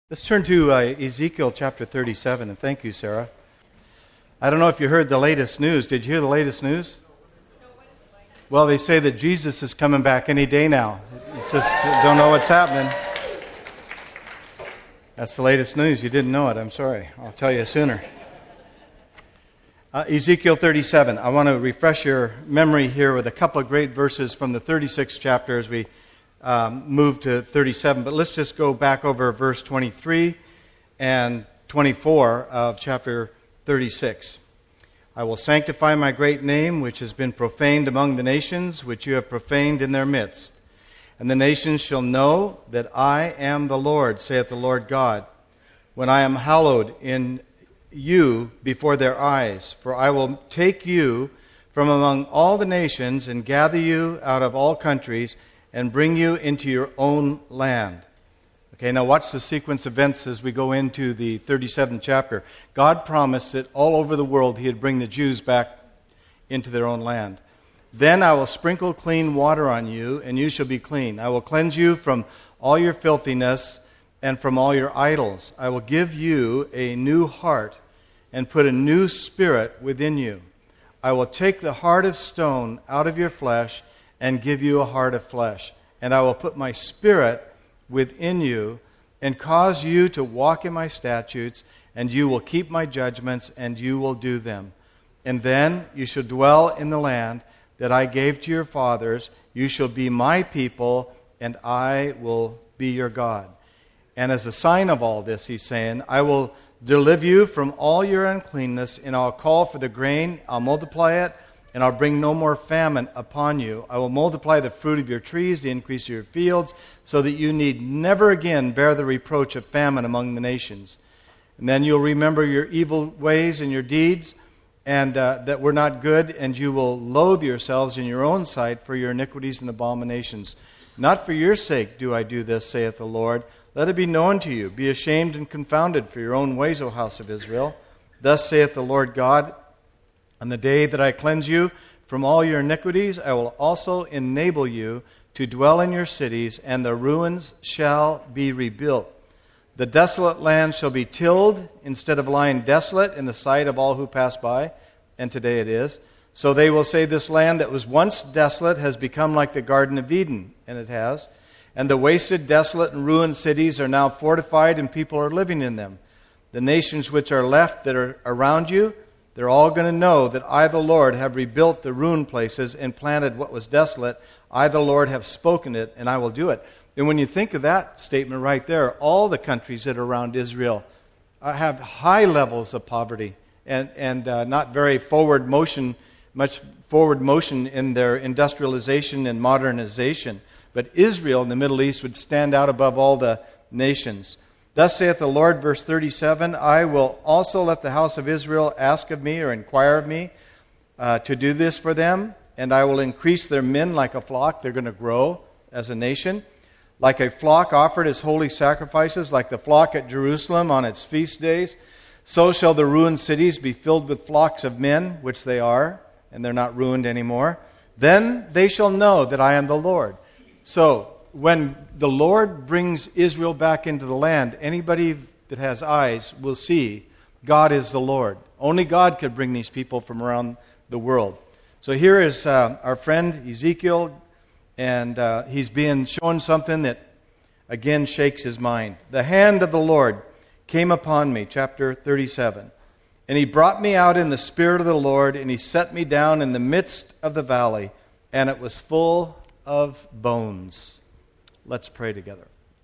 Let's turn to Ezekiel chapter 37, and thank you, Sarah. I don't know if you heard the latest news. Did you hear the latest news? Well, they say that Jesus is coming back any day now. It's just don't know what's happening. That's the latest news. You didn't know it. I'm sorry. I'll tell you sooner. Ezekiel 37. I want to refresh your memory here with a couple of great verses from the 36th chapter as we move to 37, but let's just go back over verse 23 and 24 of chapter 36. I will sanctify my great name, which has been profaned among the nations, which you have profaned in their midst. And the nations shall know that I am the Lord, saith the Lord God, when I am hallowed in you before their eyes. For I will take you from among all the nations and gather you out of all countries and bring you into your own land. Okay, now watch the sequence of events as we go into the 37th chapter. God promised that all over the world He would bring the Jews back into their own land. Then I will sprinkle clean water on you, and you shall be clean. I will cleanse you from all your filthiness and from all your idols. I will give you a new heart and put a new spirit within you. I will take the heart of stone out of your flesh and give you a heart of flesh. And I will put my spirit within you and cause you to walk in my statutes, and you will keep my judgments, and you will do them. And then you shall dwell in the land that I gave to your fathers. You shall be my people, and I will be your God. And as a sign of all this, he's saying, I will deliver you from all your uncleanness, and I'll call for the grain, I'll multiply it, and I'll bring no more famine upon you. I will multiply the fruit of your trees, the increase of your fields, so that you need never again bear the reproach of famine among the nations. And then you'll remember your evil ways and your deeds, and that were not good, and you will loathe yourselves in your own sight for your iniquities and abominations. Not for your sake do I do this, saith the Lord. Let it be known to you. Be ashamed and confounded for your own ways, O house of Israel. Thus saith the Lord God, on the day that I cleanse you from all your iniquities, I will also enable you to dwell in your cities, and the ruins shall be rebuilt. The desolate land shall be tilled instead of lying desolate in the sight of all who pass by, and today it is. So they will say, this land that was once desolate has become like the Garden of Eden, and it has. And the wasted, desolate, and ruined cities are now fortified, and people are living in them. The nations which are left that are around you, they're all going to know that I, the Lord, have rebuilt the ruined places and planted what was desolate. I, the Lord, have spoken it, and I will do it. And when you think of that statement right there, all the countries that are around Israel have high levels of poverty and not very much forward motion in their industrialization and modernization. But Israel in the Middle East would stand out above all the nations. Thus saith the Lord, verse 37, I will also let the house of Israel ask of me or inquire of me to do this for them, and I will increase their men like a flock. They're going to grow as a nation. Like a flock offered as holy sacrifices, like the flock at Jerusalem on its feast days, so shall the ruined cities be filled with flocks of men, which they are, and they're not ruined anymore. Then they shall know that I am the Lord. So, when the Lord brings Israel back into the land, anybody that has eyes will see God is the Lord. Only God could bring these people from around the world. So here is our friend Ezekiel, and he's being shown something that again shakes his mind. The hand of the Lord came upon me, chapter 37. And he brought me out in the spirit of the Lord, and he set me down in the midst of the valley, and it was full of bones. Let's pray together.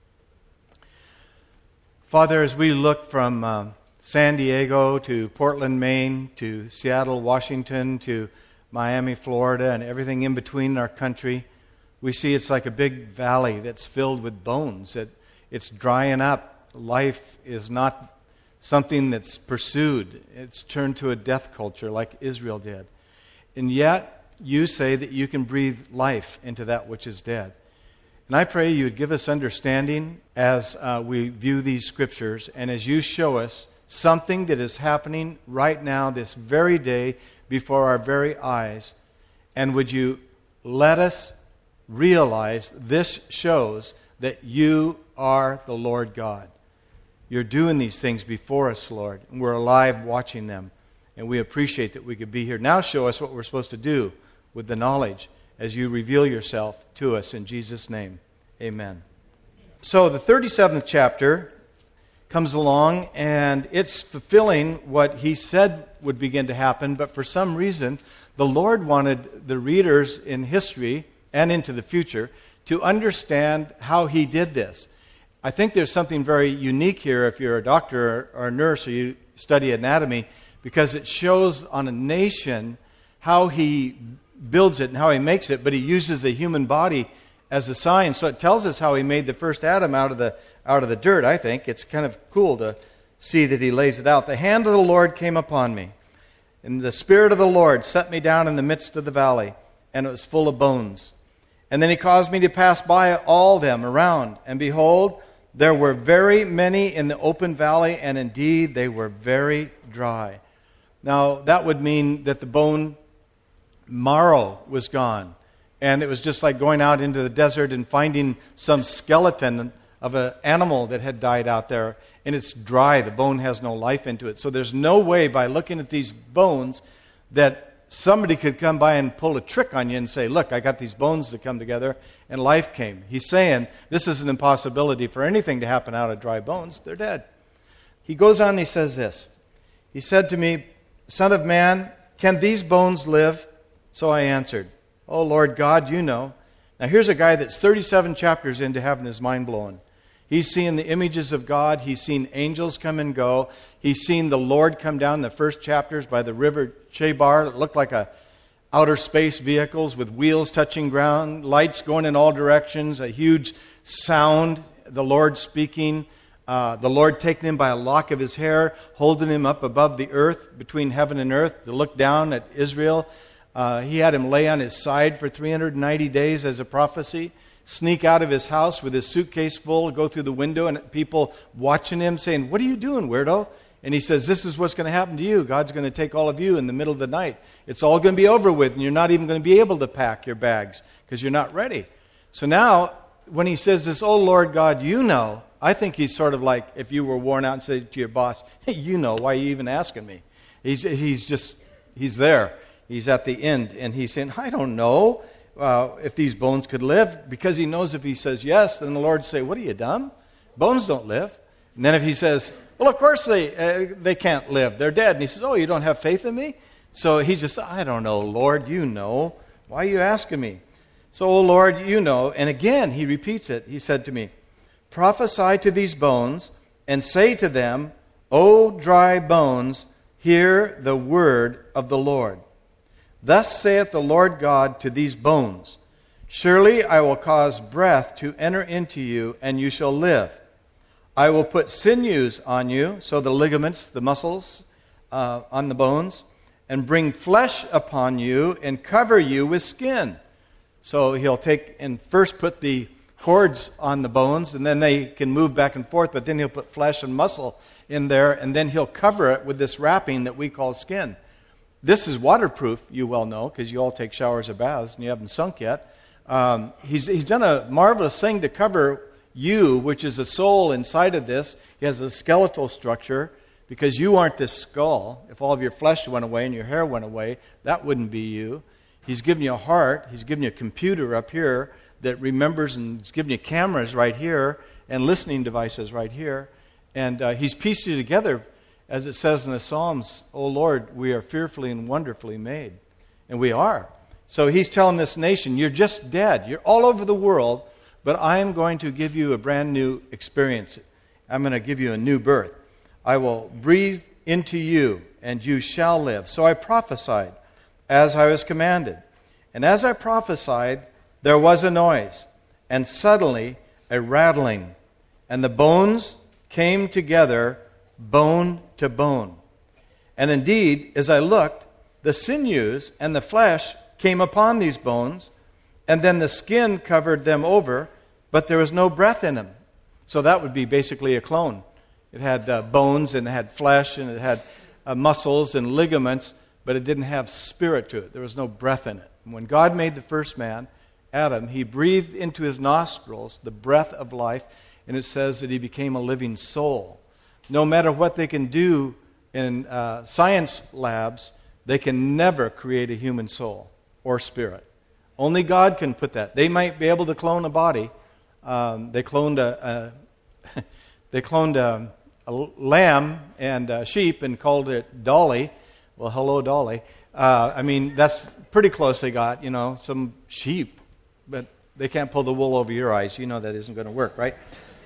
Father, as we look from San Diego to Portland, Maine, to Seattle, Washington, to Miami, Florida, and everything in between our country, we see it's like a big valley that's filled with bones. It's drying up. Life is not something that's pursued. It's turned to a death culture like Israel did. And yet, you say that you can breathe life into that which is dead. And I pray you would give us understanding as we view these scriptures, and as you show us something that is happening right now, this very day, before our very eyes. And would you let us realize this shows that you are the Lord God. you're doing these things before us, Lord. And we're alive watching them. And we appreciate that we could be here. Now show us what we're supposed to do with the knowledge as you reveal yourself to us in Jesus' name. Amen. So the 37th chapter comes along, and it's fulfilling what he said would begin to happen, but for some reason, the Lord wanted the readers in history and into the future to understand how he did this. I think there's something very unique here if you're a doctor or a nurse or you study anatomy, because it shows on a nation how he builds it and how he makes it, but he uses a human body as a sign. So it tells us how he made the first Adam out of the dirt, I think. It's kind of cool to see that he lays it out. The hand of the Lord came upon me, and the Spirit of the Lord set me down in the midst of the valley, and it was full of bones. And then he caused me to pass by all them around, and behold, there were very many in the open valley, and indeed they were very dry. Now, that would mean that the bone marrow was gone. And it was just like going out into the desert and finding some skeleton of an animal that had died out there. And it's dry. The bone has no life into it. So there's no way by looking at these bones that somebody could come by and pull a trick on you and say, look, I got these bones to come together, and life came. He's saying this is an impossibility for anything to happen out of dry bones. They're dead. He goes on and he says this. He said to me, Son of man, can these bones live? So I answered, Oh, Lord God, you know. Now here's a guy that's 37 chapters into having his mind blown. He's seen the images of God. He's seen angels come and go. He's seen the Lord come down in the first chapters by the river Chebar. It looked like outer space vehicles with wheels touching ground, lights going in all directions, a huge sound, the Lord speaking, the Lord taking him by a lock of his hair, holding him up above the earth, between heaven and earth, to look down at Israel. He had him lay on his side for 390 days as a prophecy, sneak out of his house with his suitcase full, go through the window, and people watching him saying, What are you doing, weirdo? And he says, This is what's going to happen to you. God's going to take all of you in the middle of the night. It's all going to be over with, and you're not even going to be able to pack your bags because you're not ready. So now, when he says this, Oh, Lord God, you know, I think he's sort of like if you were worn out and said to your boss, Hey, you know, why are you even asking me? He's there. He's at the end, and he's saying, I don't know if these bones could live, because he knows if he says yes, then the Lord will say, What are you, dumb? Bones don't live. And then if he says, Well, of course they can't live. They're dead. And he says, Oh, you don't have faith in me? So he just, I don't know, Lord, you know. Why are you asking me? So, oh, Lord, you know. And again, he repeats it. He said to me, Prophesy to these bones, and say to them, O dry bones, hear the word of the Lord. Thus saith the Lord God to these bones, Surely I will cause breath to enter into you, and you shall live. I will put sinews on you, so the ligaments, the muscles on the bones, and bring flesh upon you, and cover you with skin. So he'll take and first put the cords on the bones, and then they can move back and forth, but then he'll put flesh and muscle in there, and then he'll cover it with this wrapping that we call skin. This is waterproof, you well know, because you all take showers or baths, and you haven't sunk yet. He's done a marvelous thing to cover you, which is a soul inside of this. He has a skeletal structure, because you aren't this skull. If all of your flesh went away and your hair went away, that wouldn't be you. He's given you a heart. He's given you a computer up here that remembers, and he's given you cameras right here and listening devices right here. And he's pieced you together, as it says in the Psalms, O Lord, we are fearfully and wonderfully made. And we are. So he's telling this nation, you're just dead. You're all over the world, but I am going to give you a brand new experience. I'm going to give you a new birth. I will breathe into you, and you shall live. So I prophesied as I was commanded. And as I prophesied, there was a noise, and suddenly a rattling, and the bones came together, bone to bone. And indeed, as I looked, the sinews and the flesh came upon these bones, and then the skin covered them over, but there was no breath in them. So that would be basically a clone. It had bones, and it had flesh, and it had muscles and ligaments, but it didn't have spirit to it. There was no breath in it. And when God made the first man, Adam, he breathed into his nostrils the breath of life, and it says that he became a living soul. no matter what they can do in science labs, they can never create a human soul or spirit. Only God can put that. They might be able to clone a body. They cloned a lamb and a sheep and called it Dolly. Well, hello, Dolly. That's pretty close they got, some sheep. But they can't pull the wool over your eyes. You know that isn't going to work, right?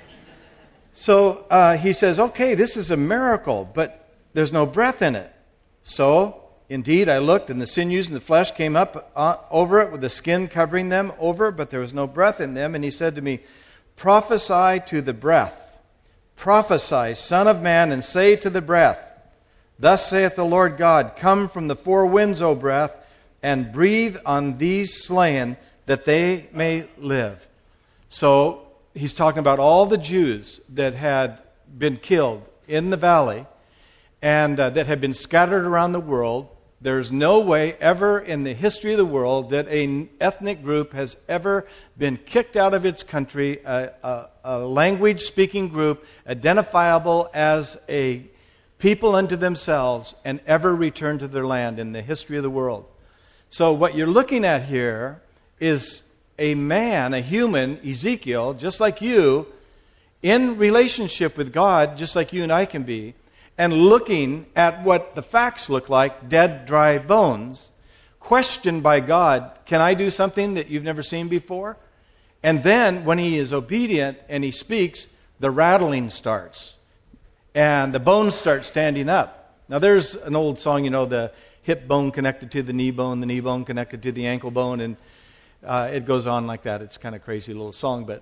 So he says, okay, this is a miracle, but there's no breath in it. So, indeed, I looked, and the sinews and the flesh came up over it with the skin covering them over, but there was no breath in them. And he said to me, prophesy to the breath. Prophesy, Son of Man, and say to the breath, thus saith the Lord God, come from the four winds, O breath, and breathe on these slain, that they may live. So he's talking about all the Jews that had been killed in the valley and that had been scattered around the world. There's no way ever in the history of the world that an ethnic group has ever been kicked out of its country, a language-speaking group identifiable as a people unto themselves, and ever returned to their land in the history of the world. So what you're looking at here is a man, a human, Ezekiel, just like you, in relationship with God, just like you and I can be, and looking at what the facts look like, dead, dry bones, questioned by God, can I do something that you've never seen before? And then, when he is obedient and he speaks, the rattling starts. And the bones start standing up. Now, there's an old song, the hip bone connected to the knee bone connected to the ankle bone, and it goes on like that. It's kind of crazy little song, but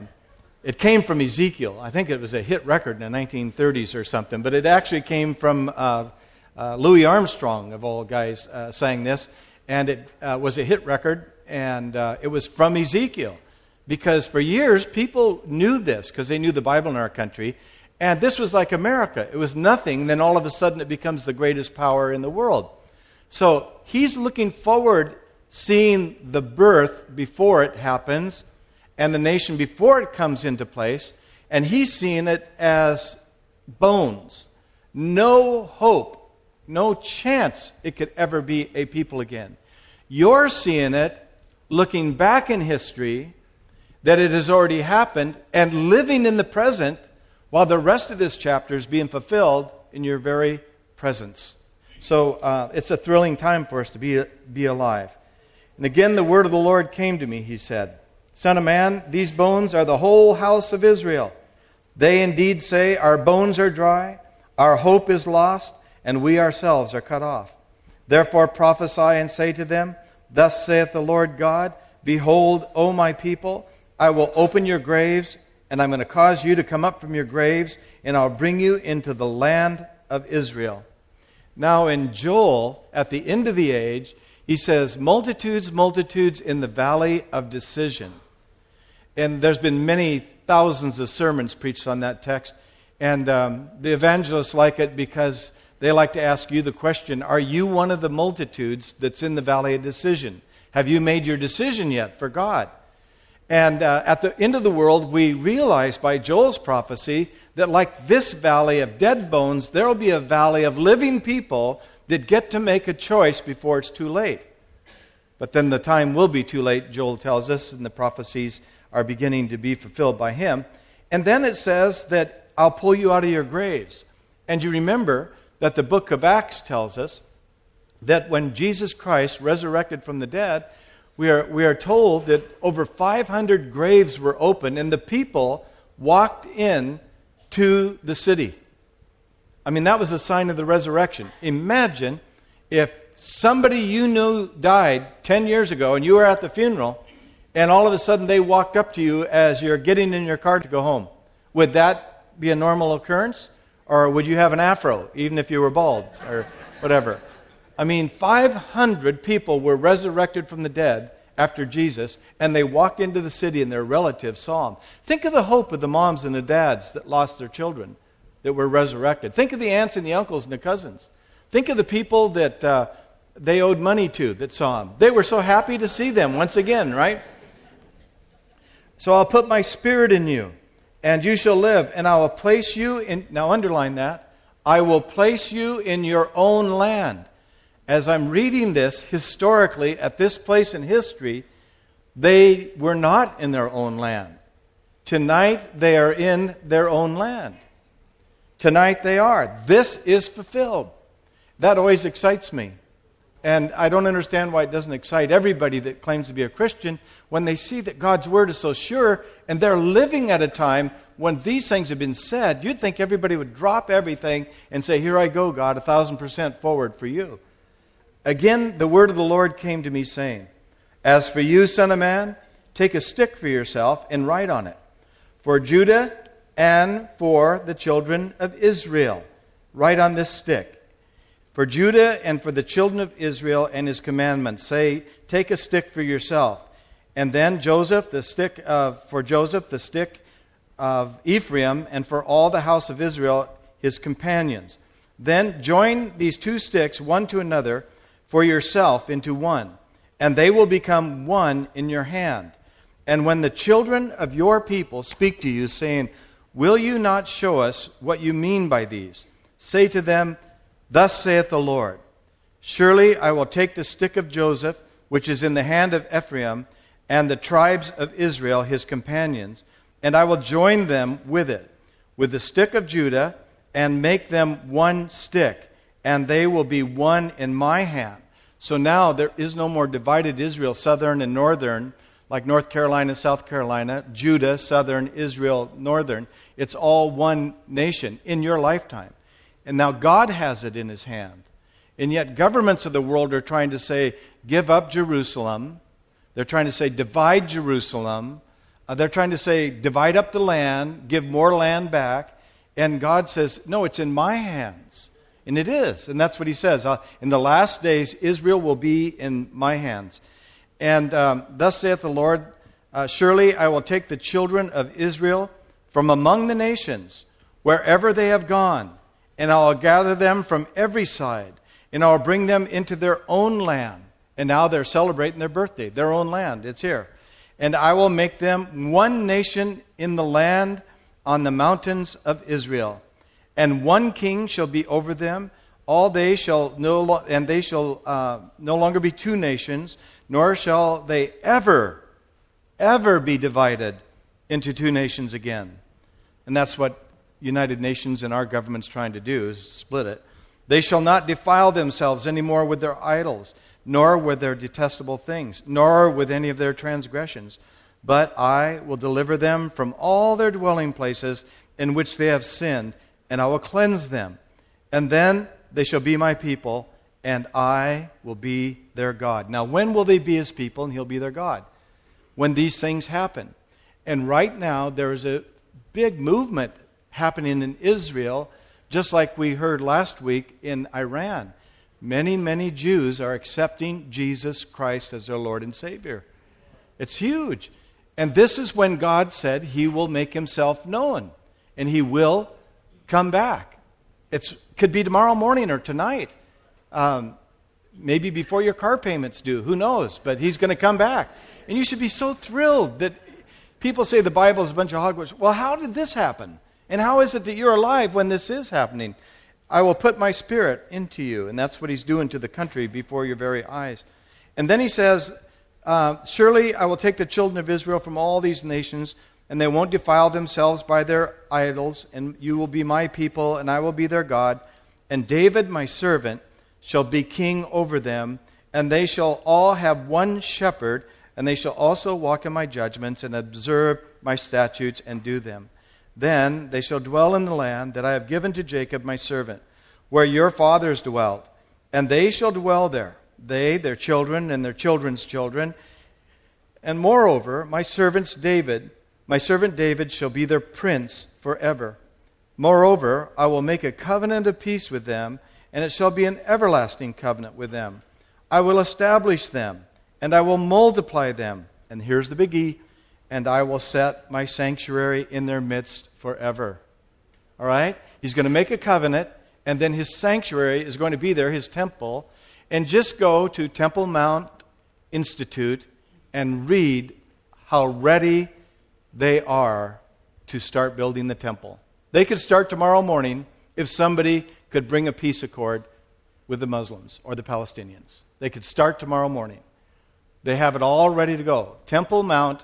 it came from Ezekiel. I think it was a hit record in the 1930s or something, but it actually came from Louis Armstrong, of all guys, sang this, and it was a hit record, and it was from Ezekiel, because for years people knew this, because they knew the Bible in our country, and this was like America. It was nothing, then all of a sudden it becomes the greatest power in the world. So he's looking forward, seeing the birth before it happens, and the nation before it comes into place, and he's seeing it as bones. No hope, no chance it could ever be a people again. You're seeing it, looking back in history, that it has already happened, and living in the present, while the rest of this chapter is being fulfilled in your very presence. So it's a thrilling time for us to be alive. And again, the word of the Lord came to me, he said, Son of man, these bones are the whole house of Israel. They indeed say, our bones are dry, our hope is lost, and we ourselves are cut off. Therefore prophesy and say to them, thus saith the Lord God, behold, O my people, I will open your graves, and I'm going to cause you to come up from your graves, and I'll bring you into the land of Israel. Now in Joel, at the end of the age, he says, multitudes, multitudes in the valley of decision. And there's been many thousands of sermons preached on that text. And the evangelists like it because they like to ask you the question, are you one of the multitudes that's in the valley of decision? Have you made your decision yet for God? And at the end of the world, we realize by Joel's prophecy that like this valley of dead bones, there will be a valley of living people that get to make a choice before it's too late. But then the time will be too late, Joel tells us, and the prophecies are beginning to be fulfilled by him. And then it says that I'll pull you out of your graves. And you remember that the book of Acts tells us that when Jesus Christ resurrected from the dead, we are told that over 500 graves were opened and the people walked in to the city. I mean, that was a sign of the resurrection. Imagine if somebody you knew died 10 years ago and you were at the funeral and all of a sudden they walked up to you as you're getting in your car to go home. Would that be a normal occurrence? Or would you have an afro, even if you were bald or whatever? I mean, 500 people were resurrected from the dead after Jesus, and they walked into the city and their relatives saw them. Think of the hope of the moms and the dads that lost their children that were resurrected. Think of the aunts and the uncles and the cousins. Think of the people that they owed money to that saw them. They were so happy to see them once again, right? So I'll put my spirit in you, and you shall live, and I will place you in, now underline that, I will place you in your own land. As I'm reading this, historically, at this place in history, they were not in their own land. Tonight, they are in their own land. Tonight, they are. This is fulfilled. That always excites me. And I don't understand why it doesn't excite everybody that claims to be a Christian when they see that God's Word is so sure and they're living at a time when these things have been said. You'd think everybody would drop everything and say, here I go, God, 1,000% forward for you. Again, the word of the Lord came to me saying, as for you, son of man, take a stick for yourself and write on it, for Judah and for the children of Israel. Write on this stick. For Judah and for the children of Israel and his commandments. Say, take a stick for yourself. And then Joseph, the stick of Ephraim, and for all the house of Israel, his companions. Then join these two sticks, one to another, for yourself into one, and they will become one in your hand. And when the children of your people speak to you, saying, will you not show us what you mean by these? Say to them, thus saith the Lord, surely I will take the stick of Joseph, which is in the hand of Ephraim, and the tribes of Israel, his companions, and I will join them with it, with the stick of Judah, and make them one stick, and they will be one in my hand. So now there is no more divided Israel, southern and northern, like North Carolina, South Carolina, Judah, southern, Israel, northern. It's all one nation in your lifetime. And now God has it in his hand. And yet governments of the world are trying to say, give up Jerusalem. They're trying to say, divide Jerusalem. They're trying to say, divide up the land, give more land back. And God says, no, it's in my hands. And it is. And that's what he says. In the last days, Israel will be in my hands. And thus saith the Lord, surely I will take the children of Israel from among the nations, wherever they have gone, and I will gather them from every side, and I will bring them into their own land. And now they're celebrating their birthday, their own land. It's here. And I will make them one nation in the land on the mountains of Israel. And one king shall be over them. All they shall no longer be two nations, nor shall they ever be divided into two nations again. And that's what United Nations and our government's trying to do, is split it. They shall not defile themselves any more with their idols, nor with their detestable things, nor with any of their transgressions. But I will deliver them from all their dwelling places in which they have sinned, and I will cleanse them. And then they shall be my people, and I will be their God. Now, when will they be his people and he'll be their God? When these things happen. And right now, there is a big movement happening in Israel, just like we heard last week in Iran. Many, many Jews are accepting Jesus Christ as their Lord and Savior. It's huge. And this is when God said he will make himself known, and he will come back. It could be tomorrow morning or tonight. Maybe before your car payment's due. Who knows? But he's going to come back. And you should be so thrilled that people say the Bible is a bunch of hogwash. Well, how did this happen? And how is it that you're alive when this is happening? I will put my spirit into you. And that's what he's doing to the country before your very eyes. And then he says, surely I will take the children of Israel from all these nations, and they won't defile themselves by their idols, and you will be my people, and I will be their God. And David, my servant, shall be king over them, and they shall all have one shepherd, and they shall also walk in my judgments, and observe my statutes, and do them. Then they shall dwell in the land that I have given to Jacob, my servant, where your fathers dwelt, and they shall dwell there, they, their children, and their children's children. And moreover, my servant David shall be their prince forever. Moreover, I will make a covenant of peace with them, and it shall be an everlasting covenant with them. I will establish them, and I will multiply them. And here's the biggie, and I will set my sanctuary in their midst forever. All right? He's going to make a covenant, and then his sanctuary is going to be there, his temple. And just go to Temple Mount Institute and read how ready they are to start building the temple. They could start tomorrow morning if somebody could bring a peace accord with the Muslims or the Palestinians. They could start tomorrow morning. They have it all ready to go. Temple Mount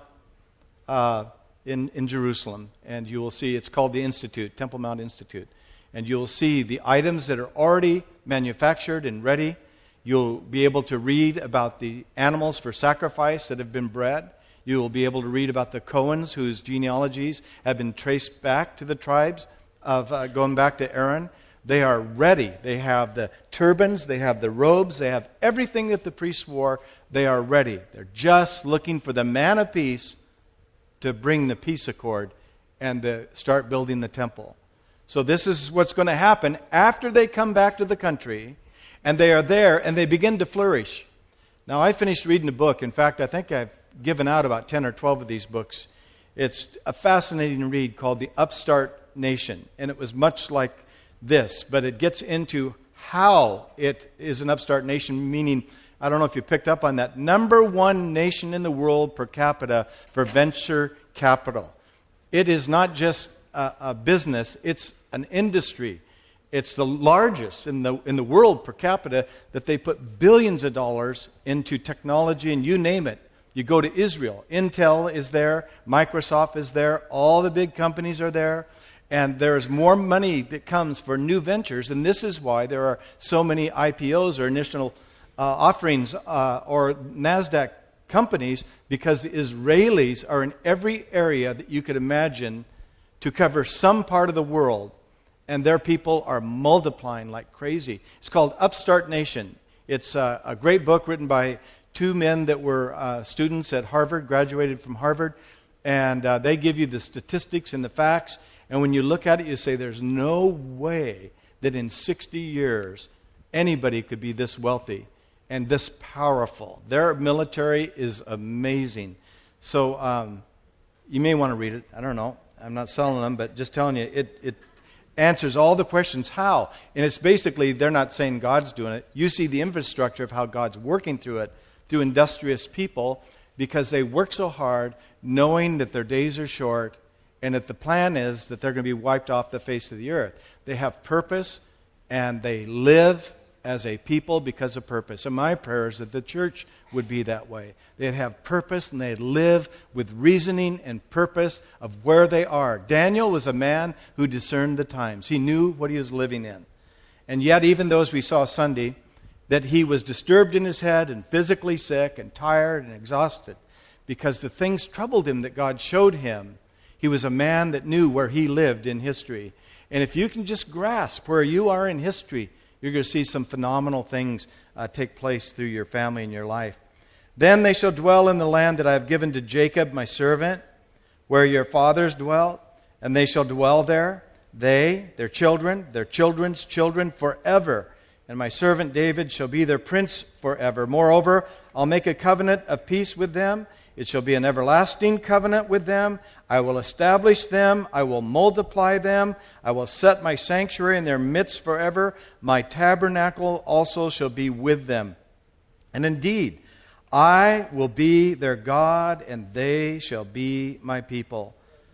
in Jerusalem, and you will see, it's called the Institute, Temple Mount Institute. And you'll see the items that are already manufactured and ready. You'll be able to read about the animals for sacrifice that have been bred. You will be able to read about the Cohens whose genealogies have been traced back to the tribes of going back to Aaron. They are ready. They have the turbans, they have the robes, they have everything that the priests wore. They are ready. They're just looking for the man of peace to bring the peace accord and to start building the temple. So this is what's going to happen after they come back to the country, and they are there, and they begin to flourish. Now, I finished reading a book. In fact, I think I've given out about 10 or 12 of these books. It's a fascinating read called The Upstart Nation, and it was much like this, but it gets into how it is an upstart nation, meaning, I don't know if you picked up on that, number one nation in the world per capita for venture capital. It is not just a business, it's an industry. It's the largest in the world per capita that they put billions of dollars into technology, and you name it. You go to Israel, Intel is there, Microsoft is there, all the big companies are there, and there's more money that comes for new ventures, and this is why there are so many IPOs or initial offerings or NASDAQ companies, because the Israelis are in every area that you could imagine to cover some part of the world, and their people are multiplying like crazy. It's called Upstart Nation. It's a great book written by two men that were students at Harvard, graduated from Harvard, and they give you the statistics and the facts, and when you look at it, you say, there's no way that in 60 years anybody could be this wealthy and this powerful. Their military is amazing. So you may want to read it. I don't know. I'm not selling them, but just telling you, it answers all the questions how. And it's basically, they're not saying God's doing it. You see the infrastructure of how God's working through it, through industrious people, because they work so hard knowing that their days are short and that the plan is that they're going to be wiped off the face of the earth. They have purpose, and they live as a people because of purpose. And my prayer is that the church would be that way. They'd have purpose, and they'd live with reasoning and purpose of where they are. Daniel was a man who discerned the times. He knew what he was living in. And yet, even though, as we saw Sunday, that he was disturbed in his head and physically sick and tired and exhausted because the things troubled him that God showed him, he was a man that knew where he lived in history. And if you can just grasp where you are in history, you're going to see some phenomenal things take place through your family and your life. Then they shall dwell in the land that I have given to Jacob, my servant, where your fathers dwelt, and they shall dwell there, they, their children, their children's children, forever. And my servant David shall be their prince forever. Moreover, I'll make a covenant of peace with them. It shall be an everlasting covenant with them. I will establish them. I will multiply them. I will set my sanctuary in their midst forever. My tabernacle also shall be with them. And indeed, I will be their God, and they shall be my people.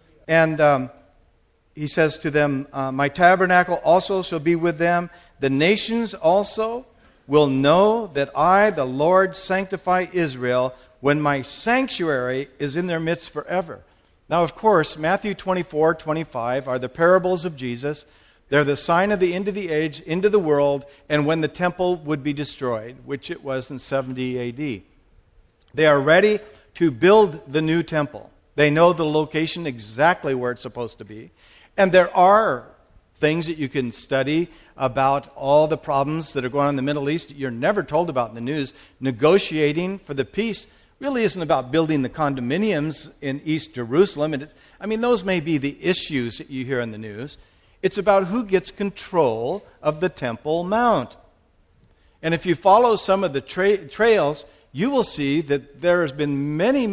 And he says to them, my tabernacle also shall be with them. The nations also will know that I, the Lord, sanctify Israel when my sanctuary is in their midst forever. Now, of course, Matthew 24:25 are the parables of Jesus. They're the sign of the end of the age, into the world, and when the temple would be destroyed, which it was in 70 A.D. They are ready to build the new temple. They know the location exactly where it's supposed to be. And there are things that you can study about all the problems that are going on in the Middle East you're never told about in the news. Negotiating for the peace really isn't about building the condominiums in East Jerusalem. Those may be the issues that you hear in the news. It's about who gets control of the Temple Mount. And if you follow some of the trails, you will see that there has been many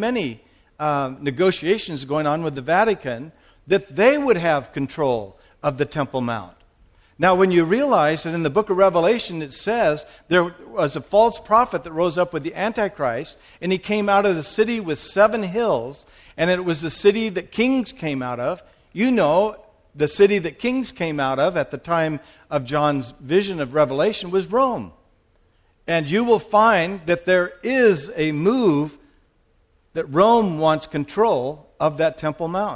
negotiations going on with the Vatican that they would have control of the Temple Mount. Now, when you realize that in the book of Revelation it says there was a false prophet that rose up with the Antichrist, and he came out of the city with 7 hills, and it was the city that kings came out of, You know, the city that kings came out of at the time of John's vision of Revelation was Rome. And you will find that there is a move that Rome wants control of that Temple Mount.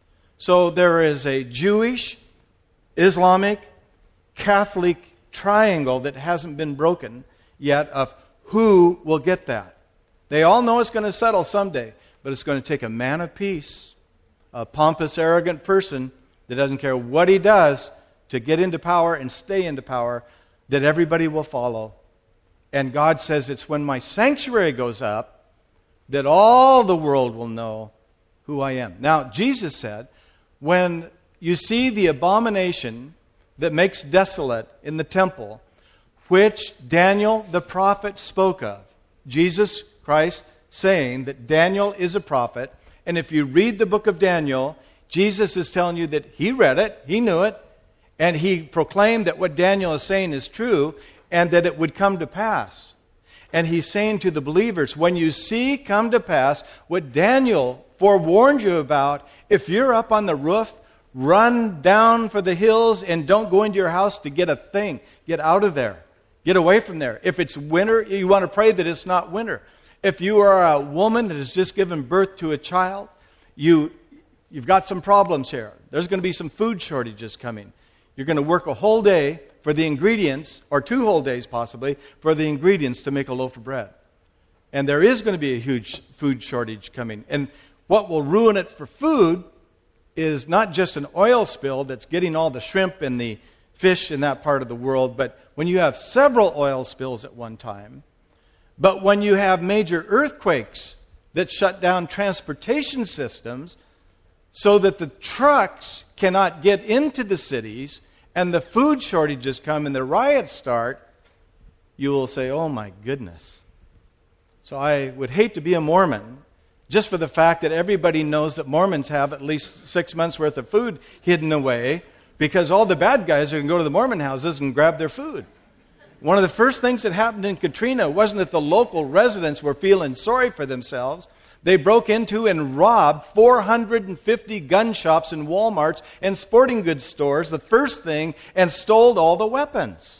So there is a Jewish, Islamic, Catholic triangle that hasn't been broken yet of who will get that. They all know it's going to settle someday, but it's going to take a man of peace, a pompous, arrogant person that doesn't care what he does to get into power and stay into power, that everybody will follow. And God says it's when my sanctuary goes up that all the world will know who I am. Now, Jesus said, when you see the abomination that makes desolate in the temple, which Daniel the prophet spoke of, Jesus Christ saying that Daniel is a prophet, and if you read the book of Daniel, Jesus is telling you that he read it, he knew it, and he proclaimed that what Daniel is saying is true, and that it would come to pass. And he's saying to the believers, when you see come to pass what Daniel forewarned you about, if you're up on the roof, run down for the hills and don't go into your house to get a thing. Get out of there. Get away from there. If it's winter, you want to pray that it's not winter. If you are a woman that has just given birth to a child, you've got some problems here. There's going to be some food shortages coming. You're going to work a whole day for the ingredients, or 2 whole days possibly, for the ingredients to make a loaf of bread. And there is going to be a huge food shortage coming. And what will ruin it for food is not just an oil spill that's getting all the shrimp and the fish in that part of the world, but when you have several oil spills at one time, but when you have major earthquakes that shut down transportation systems so that the trucks cannot get into the cities and the food shortages come and the riots start, you will say, oh my goodness. So I would hate to be a Mormon just for the fact that everybody knows that Mormons have at least 6 months' worth of food hidden away because all the bad guys are going to go to the Mormon houses and grab their food. One of the first things that happened in Katrina wasn't that the local residents were feeling sorry for themselves. They broke into and robbed 450 gun shops and Walmarts and sporting goods stores, the first thing, and stole all the weapons.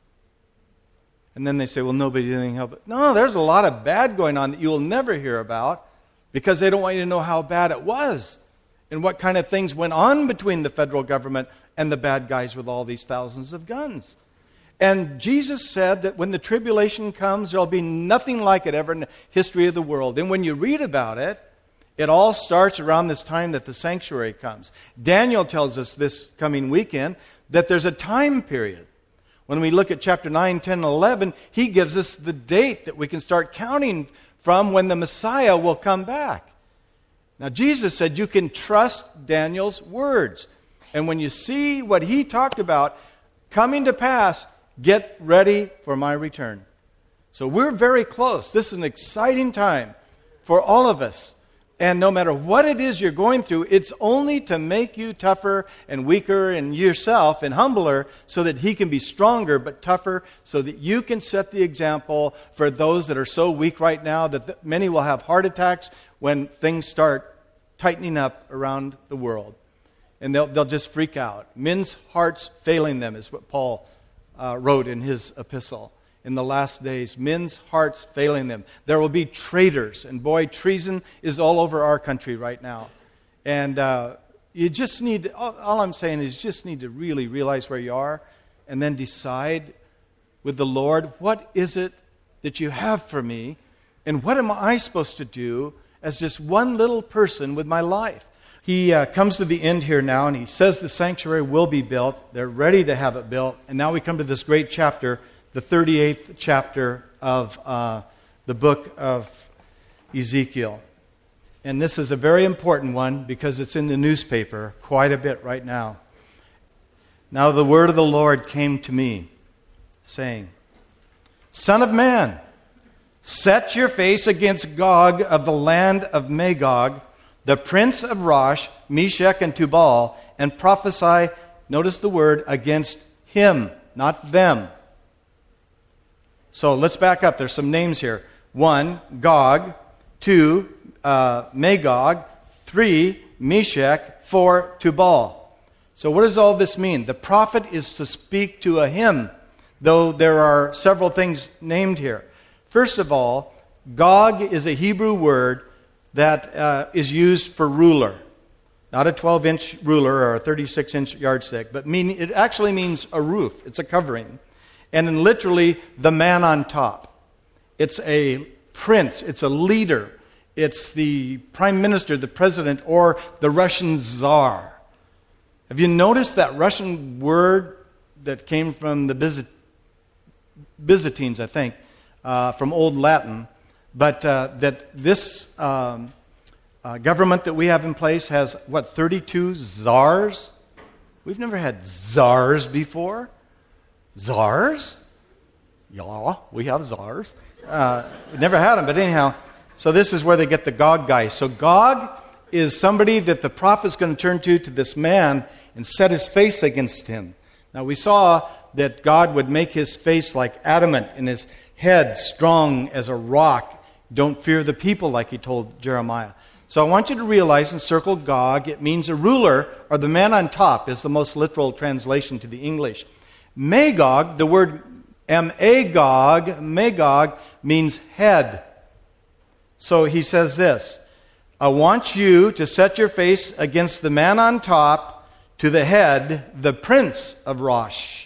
And then they say, well, nobody did anything help it. No, there's a lot of bad going on that you will never hear about because they don't want you to know how bad it was and what kind of things went on between the federal government and the bad guys with all these thousands of guns. And Jesus said that when the tribulation comes, there'll be nothing like it ever in the history of the world. And when you read about it, it all starts around this time that the sanctuary comes. Daniel tells us this coming weekend that there's a time period. When we look at chapter 9, 10, and 11, he gives us the date that we can start counting from when the Messiah will come back. Now, Jesus said you can trust Daniel's words. And when you see what he talked about coming to pass, get ready for my return. So we're very close. This is an exciting time for all of us. And no matter what it is you're going through, it's only to make you tougher and weaker in yourself and humbler so that he can be stronger but tougher so that you can set the example for those that are so weak right now that many will have heart attacks when things start tightening up around the world. And they'll just freak out. Men's hearts failing them is what Paul wrote in his epistle. In the last days, men's hearts failing them. There will be traitors. And boy, treason is all over our country right now. And you just need, all I'm saying is you just need to really realize where you are and then decide with the Lord, what is it that you have for me? And what am I supposed to do as just one little person with my life? He comes to the end here now, and he says the sanctuary will be built. They're ready to have it built. And now we come to this great chapter, the 38th chapter of the book of Ezekiel. And this is a very important one because it's in the newspaper quite a bit right now. Now the word of the Lord came to me, saying, Son of man, set your face against Gog of the land of Magog, the prince of Rosh, Meshech, and Tubal, and prophesy, notice the word, against him, not them. So let's back up. There's some names here. 1, Gog. 2, Magog. 3, Meshech. for Tubal. So what does all this mean? The prophet is to speak to a him, though there are several things named here. First of all, Gog is a Hebrew word that is used for ruler. Not a 12-inch ruler or a 36-inch yardstick, but it actually means a roof. It's a covering. And then literally, the man on top. It's a prince. It's a leader. It's the prime minister, the president, or the Russian czar. Have you noticed that Russian word that came from the Byzantines, I think, from Old Latin, but that this government that we have in place has, 32 czars? We've never had czars before. Czars? Yeah, we have czars. We've never had them, but anyhow, so this is where they get the Gog guy. So Gog is somebody that the prophet's going to turn to this man and set his face against him. Now we saw that God would make his face like adamant and his head strong as a rock. Don't fear the people, like he told Jeremiah. So I want you to realize and circle Gog. It means a ruler, or the man on top is the most literal translation to the English. Magog, the word Magog means head. So he says this, I want you to set your face against the man on top, to the head, the prince of Rosh,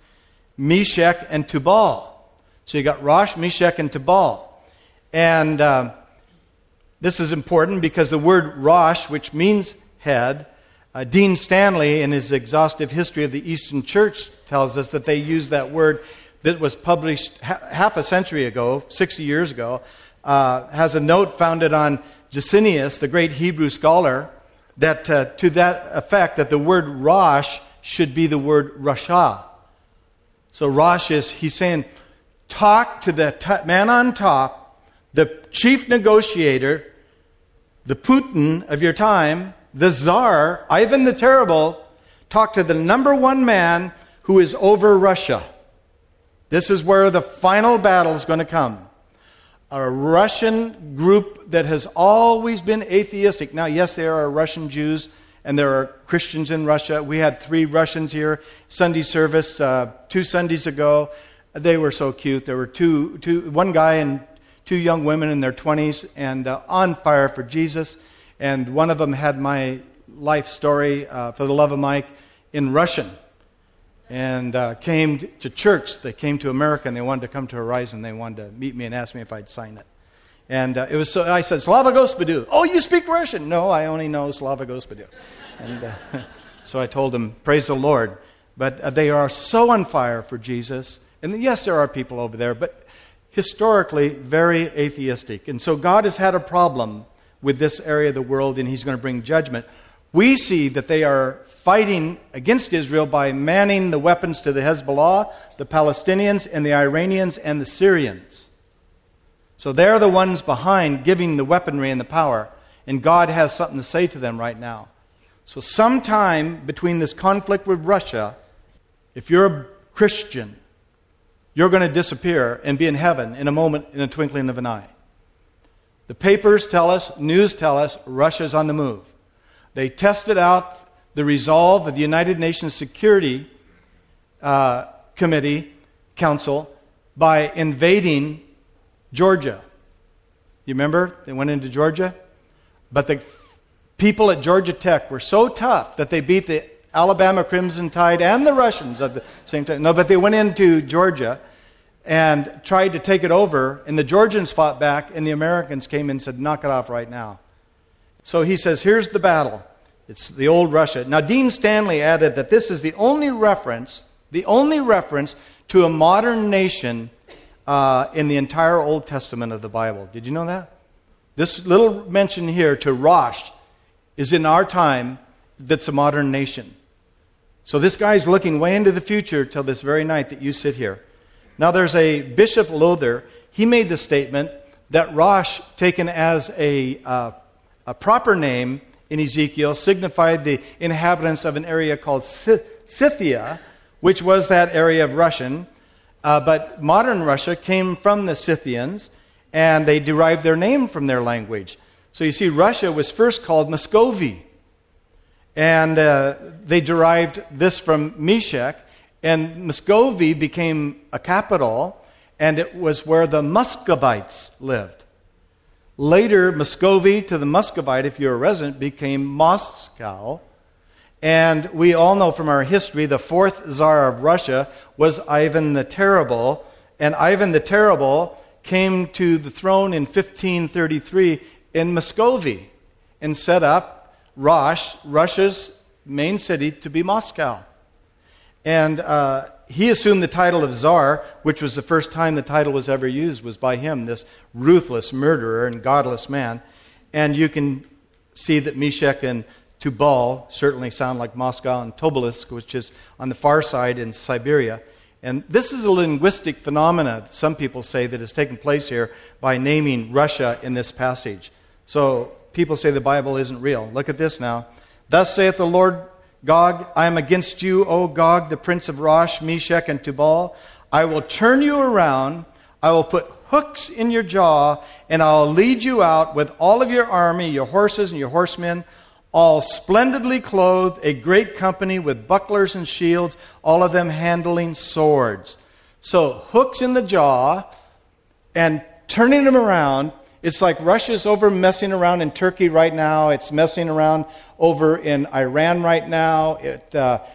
Meshech, and Tubal. So you got Rosh, Meshech, and Tubal. And this is important because the word Rosh, which means head, Dean Stanley, in his exhaustive history of the Eastern Church, tells us that they use that word that was published half a century ago, 60 years ago, has a note founded on Gesenius, the great Hebrew scholar, that to that effect that the word Rosh should be the word Rasha. So Rosh is, he's saying, talk to the man on top, the chief negotiator, the Putin of your time, the Tsar, Ivan the Terrible, talk to the number one man who is over Russia. This is where the final battle is going to come. A Russian group that has always been atheistic. Now, yes, there are Russian Jews and there are Christians in Russia. We had 3 Russians here, Sunday service 2 Sundays ago. They were so cute. There were one guy and 2 young women in their 20s and on fire for Jesus. And one of them had my life story, For the Love of Mike, in Russian. And came to church. They came to America and they wanted to come to Horizon. They wanted to meet me and ask me if I'd sign it. And it was so. I said, Slava Gospodu. Oh, you speak Russian? No, I only know Slava Gospodu. And so I told them, praise the Lord. But they are so on fire for Jesus. And yes, there are people over there, but historically very atheistic. And so God has had a problem with this area of the world, and he's going to bring judgment. We see that they are fighting against Israel by manning the weapons to the Hezbollah, the Palestinians, and the Iranians, and the Syrians. So they're the ones behind giving the weaponry and the power. And God has something to say to them right now. So sometime between this conflict with Russia, if you're a Christian, you're going to disappear and be in heaven in a moment, in a twinkling of an eye. The papers tell us, news tell us, Russia's on the move. They tested out the resolve of the United Nations Security Committee Council by invading Georgia. You remember? They went into Georgia. But the people at Georgia Tech were so tough that they beat the Alabama Crimson Tide and the Russians at the same time. No, but they went into Georgia and tried to take it over, and the Georgians fought back, and the Americans came in and said, knock it off right now. So he says, here's the battle. It's the old Russia. Now, Dean Stanley added that this is the only reference to a modern nation in the entire Old Testament of the Bible. Did you know that? This little mention here to Rosh is in our time that's a modern nation. So this guy's looking way into the future till this very night that you sit here. Now, there's a Bishop Lowther. He made the statement that Rosh, taken as a proper name in Ezekiel, signified the inhabitants of an area called Scythia, which was that area of Russian. But modern Russia came from the Scythians, and they derived their name from their language. So you see, Russia was first called Muscovy. And they derived this from Meshech. And Muscovy became a capital, and it was where the Muscovites lived. Later, Muscovy to the Muscovite, if you're a resident, became Moscow. And we all know from our history, the fourth Tsar of Russia was Ivan the Terrible. And Ivan the Terrible came to the throne in 1533 in Muscovy and set up Russia's main city, to be Moscow. And he assumed the title of Tsar, which was the first time the title was ever used, was by him, this ruthless murderer and godless man. And you can see that Meshech and Tubal certainly sound like Moscow, and Tobolsk, which is on the far side in Siberia. And this is a linguistic phenomena, some people say, that has taken place here by naming Russia in this passage. So people say the Bible isn't real. Look at this now. Thus saith the Lord Gog, I am against you, O Gog, the prince of Rosh, Meshech, and Tubal. I will turn you around. I will put hooks in your jaw, and I'll lead you out with all of your army, your horses and your horsemen, all splendidly clothed, a great company with bucklers and shields, all of them handling swords. So hooks in the jaw and turning them around. It's like Russia's over messing around in Turkey right now. It's messing around over in Iran right now. It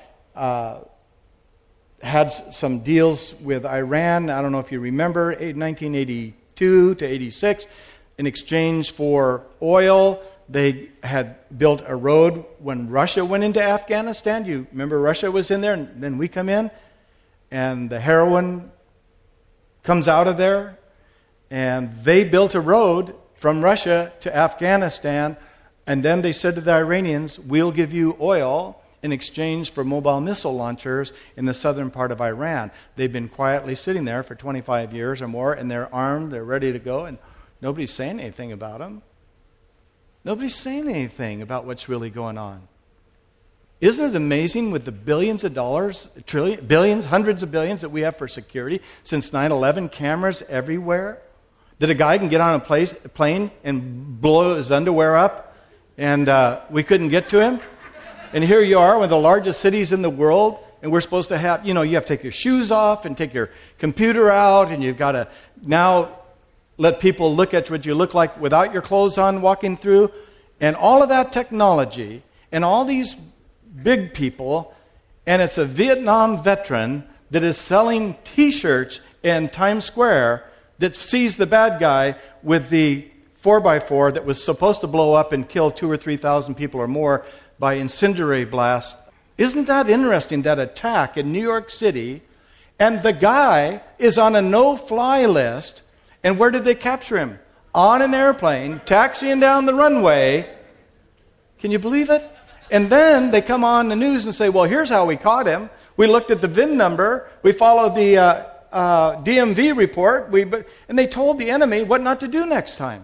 had some deals with Iran. I don't know if you remember, 1982 to 86. In exchange for oil, they had built a road when Russia went into Afghanistan. You remember Russia was in there, and then we come in, and the heroin comes out of there. And they built a road from Russia to Afghanistan, and then they said to the Iranians, we'll give you oil in exchange for mobile missile launchers in the southern part of Iran. They've been quietly sitting there for 25 years or more, and they're armed, they're ready to go, and nobody's saying anything about them. Nobody's saying anything about what's really going on. Isn't it amazing with the billions of dollars, billions, hundreds of billions that we have for security since 9/11, cameras everywhere? That a guy can get on a plane and blow his underwear up, and we couldn't get to him. And here you are, one of the largest cities in the world, and we're supposed to have, you have to take your shoes off and take your computer out, and you've got to now let people look at what you look like without your clothes on walking through. And all of that technology, and all these big people, and it's a Vietnam veteran that is selling T-shirts in Times Square that sees the bad guy with the 4x4 that was supposed to blow up and kill 2,000 or 3,000 people or more by incendiary blast. Isn't that interesting, that attack in New York City, and the guy is on a no-fly list, and where did they capture him? On an airplane, taxiing down the runway. Can you believe it? And then they come on the news and say, well, here's how we caught him. We looked at the VIN number. We followed the DMV report. And they told the enemy what not to do next time.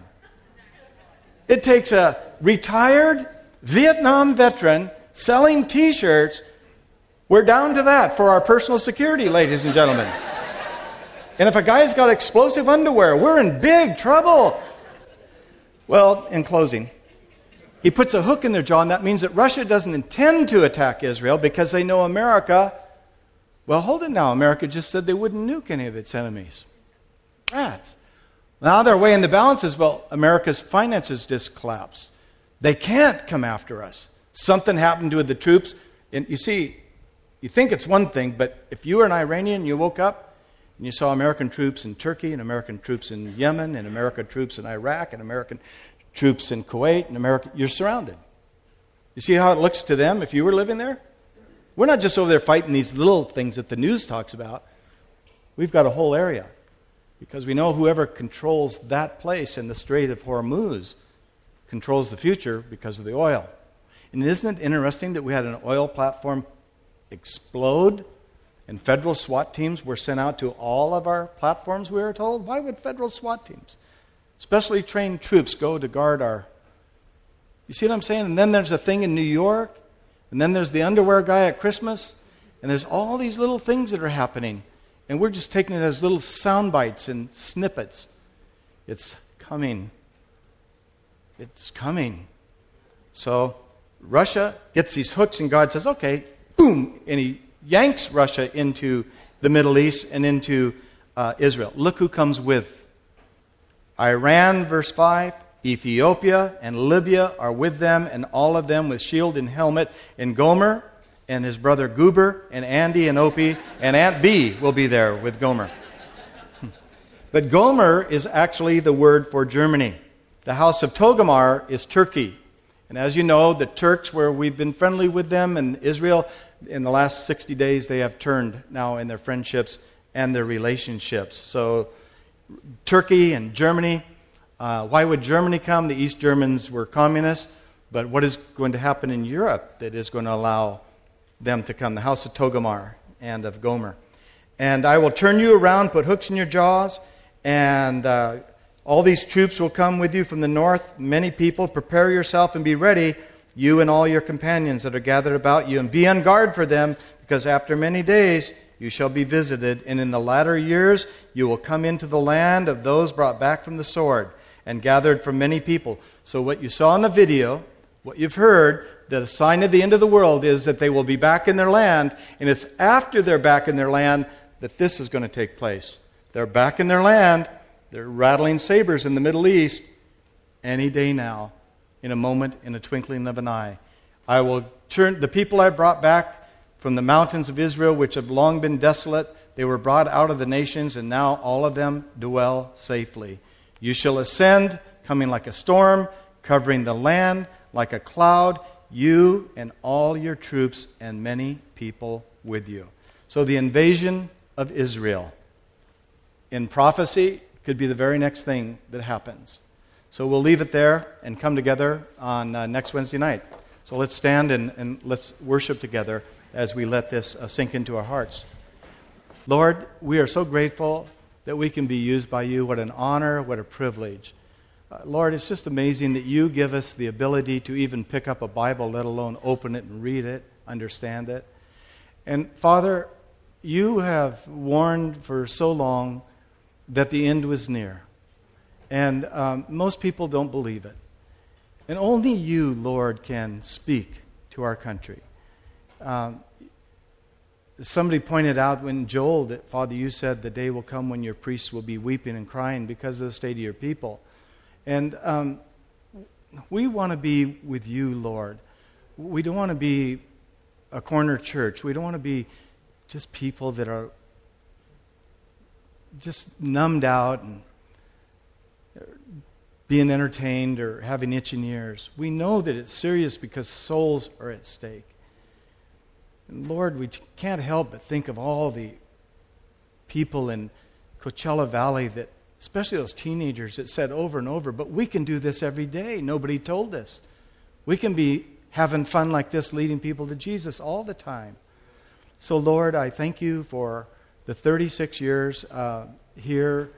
It takes a retired Vietnam veteran selling T-shirts. We're down to that for our personal security, ladies and gentlemen. And if a guy's got explosive underwear, we're in big trouble. Well, in closing, he puts a hook in their jaw, and that means that Russia doesn't intend to attack Israel because they know America. Well, hold it now. America just said they wouldn't nuke any of its enemies. Rats. Now they're weighing the balances. Well, America's finances just collapsed. They can't come after us. Something happened to the troops. And you see, you think it's one thing, but if you were an Iranian, you woke up, and you saw American troops in Turkey, and American troops in Yemen, and American troops in Iraq, and American troops in Kuwait, and you're surrounded. You see how it looks to them if you were living there? We're not just over there fighting these little things that the news talks about. We've got a whole area. Because we know whoever controls that place in the Strait of Hormuz controls the future because of the oil. And isn't it interesting that we had an oil platform explode, and federal SWAT teams were sent out to all of our platforms, we were told? Why would federal SWAT teams, specially trained troops, go to guard our... You see what I'm saying? And then there's a thing in New York, and then there's the underwear guy at Christmas, and there's all these little things that are happening, and we're just taking it as little sound bites and snippets. It's coming. It's coming. So Russia gets these hooks, and God says, okay, boom, and he yanks Russia into the Middle East and into Israel. Look who comes with. Iran, verse 5, Ethiopia and Libya are with them, and all of them with shield and helmet. And Gomer and his brother Guber and Andy and Opie and Aunt B will be there with Gomer. But Gomer is actually the word for Germany. The house of Togarmah is Turkey. And as you know, the Turks, where we've been friendly with them, and Israel, in the last 60 days, they have turned now in their friendships and their relationships. So Turkey and Germany, why would Germany come? The East Germans were communists. But what is going to happen in Europe that is going to allow them to come? The house of Togarmah and of Gomer. And I will turn you around, put hooks in your jaws, and all these troops will come with you from the north, many people. Prepare yourself and be ready, you and all your companions that are gathered about you, and be on guard for them, because after many days you shall be visited, and in the latter years you will come into the land of those brought back from the sword and gathered from many people. So what you saw in the video, what you've heard, that a sign of the end of the world is that they will be back in their land, and it's after they're back in their land that this is going to take place. They're back in their land. They're rattling sabers in the Middle East any day now, in a moment, in a twinkling of an eye. I will turn the people I brought back from the mountains of Israel, which have long been desolate. They were brought out of the nations, and now all of them dwell safely. You shall ascend, coming like a storm, covering the land like a cloud, you and all your troops and many people with you. So the invasion of Israel in prophecy could be the very next thing that happens. So we'll leave it there and come together on next Wednesday night. So let's stand and let's worship together as we let this sink into our hearts. Lord, we are so grateful that we can be used by you. What an honor, what a privilege. Lord, it's just amazing that you give us the ability to even pick up a Bible, let alone open it and read it, understand it. And Father, you have warned for so long that the end was near. And most people don't believe it. And only you, Lord, can speak to our country. Somebody pointed out when Joel that, Father, you said the day will come when your priests will be weeping and crying because of the state of your people. And we want to be with you, Lord. We don't want to be a corner church. We don't want to be just people that are just numbed out and being entertained or having itching ears. We know that it's serious because souls are at stake. And Lord, we can't help but think of all the people in Coachella Valley that, especially those teenagers that said over and over, but we can do this every day. Nobody told us. We can be having fun like this, leading people to Jesus all the time. So Lord, I thank you for the 36 years here,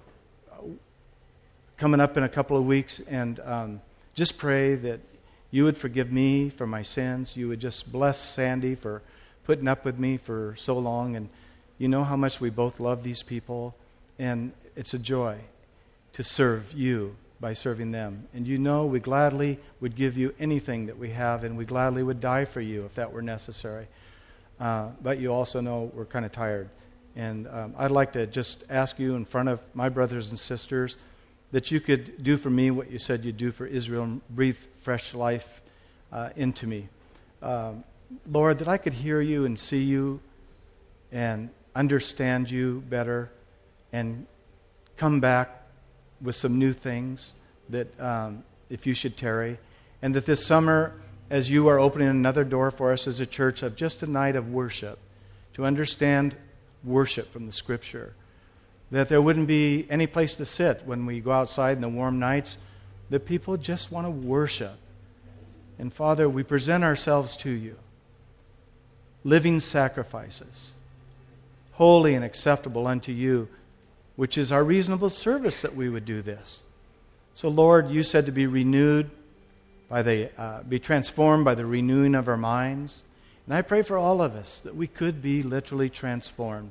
coming up in a couple of weeks, and just pray that you would forgive me for my sins. You would just bless Sandy for putting up with me for so long. And you know how much we both love these people. And it's a joy to serve you by serving them. And you know we gladly would give you anything that we have, and we gladly would die for you if that were necessary. But you also know we're kind of tired. And I'd like to just ask you in front of my brothers and sisters that you could do for me what you said you'd do for Israel and breathe fresh life into me. Lord, that I could hear you and see you and understand you better and come back with some new things that if you should tarry. And that this summer, as you are opening another door for us as a church of just a night of worship, to understand worship from the Scripture, that there wouldn't be any place to sit when we go outside in the warm nights, that people just want to worship. And Father, we present ourselves to you, living sacrifices, holy and acceptable unto you, which is our reasonable service that we would do this. So Lord, you said to be renewed be transformed by the renewing of our minds. And I pray for all of us that we could be literally transformed,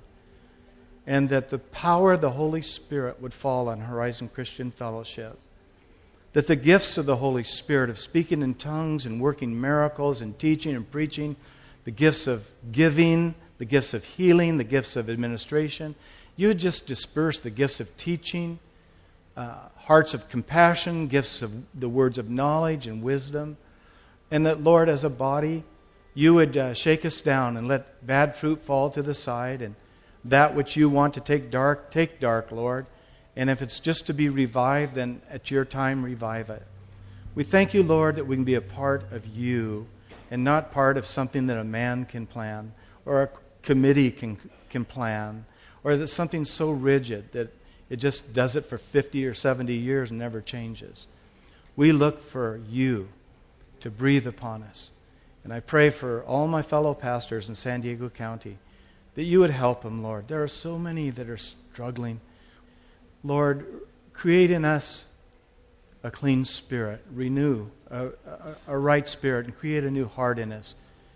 and that the power of the Holy Spirit would fall on Horizon Christian Fellowship. that the gifts of the Holy Spirit, of speaking in tongues and working miracles and teaching and preaching, the gifts of giving, the gifts of healing, the gifts of administration, you would just disperse the gifts of teaching, hearts of compassion, gifts of the words of knowledge and wisdom. And that, Lord, as a body, you would shake us down and let bad fruit fall to the side, and that which you want to take dark, Lord. And if it's just to be revived, then at your time, revive it. We thank you, Lord, that we can be a part of you and not part of something that a man can plan or a committee can plan, or that something so rigid that it just does it for 50 or 70 years and never changes. We look for you to breathe upon us. And I pray for all my fellow pastors in San Diego County that you would help them, Lord. There are so many that are struggling. Lord, create in us a clean spirit, renew a right spirit, and create a new heart in us.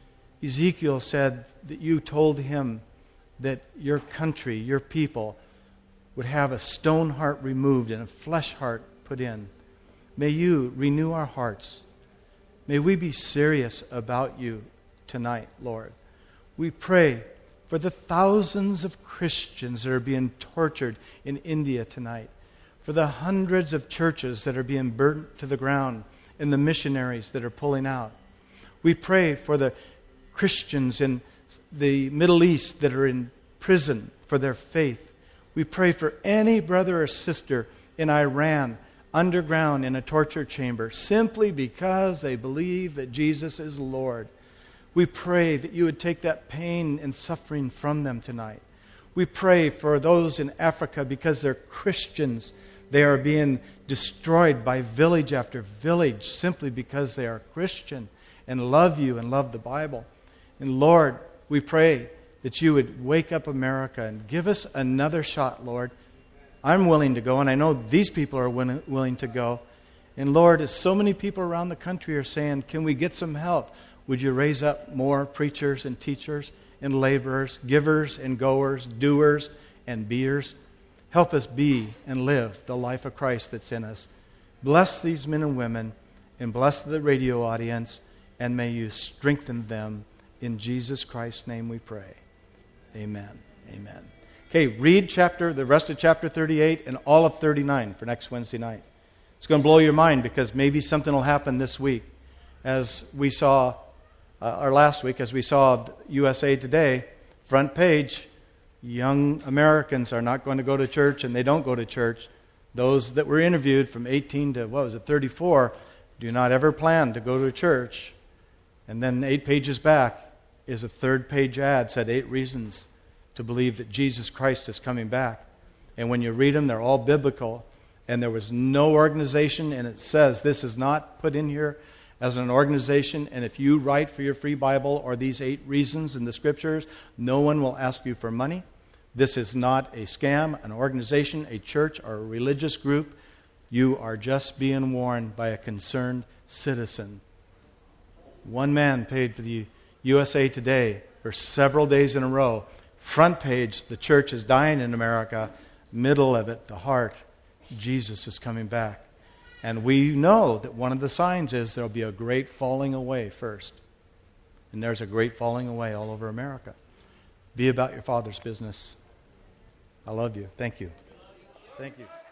Ezekiel said that you told him that your country, your people, would have a stone heart removed and a flesh heart put in. May you renew our hearts. May we be serious about you tonight, Lord. We pray for the thousands of Christians that are being tortured in India tonight, for the hundreds of churches that are being burnt to the ground, and the missionaries that are pulling out. We pray for the Christians in the Middle East that are in prison for their faith. We pray for any brother or sister in Iran underground in a torture chamber simply because they believe that Jesus is Lord. We pray that you would take that pain and suffering from them tonight. We pray for those in Africa because they're Christians. They are being destroyed by village after village simply because they are Christian and love you and love the Bible. And Lord, we pray that you would wake up America and give us another shot, Lord. I'm willing to go, and I know these people are willing to go. And Lord, as so many people around the country are saying, can we get some help? Would you raise up more preachers and teachers and laborers, givers and goers, doers and beers? Help us be and live the life of Christ that's in us. Bless these men and women, and bless the radio audience, and may you strengthen them. In Jesus Christ's name we pray. Amen. Amen. Okay, read the rest of chapter 38 and all of 39 for next Wednesday night. It's going to blow your mind because maybe something will happen this week. As we saw, or last week, as we saw USA Today, front page, young Americans are not going to go to church, and they don't go to church. Those that were interviewed from 18 to, 34, do not ever plan to go to church. And then 8 pages back is a third-page ad, said 8 reasons to believe that Jesus Christ is coming back. And when you read them, they're all biblical. And there was no organization, and it says this is not put in here as an organization. And if you write for your free Bible or these 8 reasons in the Scriptures, no one will ask you for money. This is not a scam, an organization, a church, or a religious group. You are just being warned by a concerned citizen. One man paid for the USA Today for several days in a row. Front page, the church is dying in America. Middle of it, the heart, Jesus is coming back. And we know that one of the signs is there will be a great falling away first. And there's a great falling away all over America. Be about your Father's business. I love you. Thank you. Thank you.